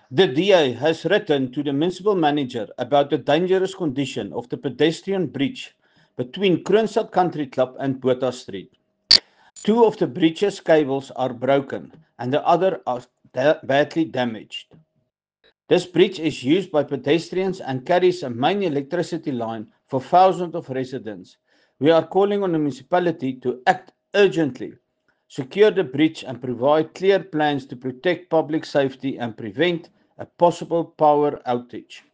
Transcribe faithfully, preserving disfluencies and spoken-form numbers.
The D A has written to the municipal manager about the dangerous condition of the pedestrian bridge between Kroonstad Country Club and Botha Street. Two of the bridge's cables are broken and the other are da- badly damaged. This bridge is used by pedestrians and carries a main electricity line for thousands of residents. We are calling on the municipality to act urgently, secure the bridge and provide clear plans to protect public safety and prevent a possible power outage.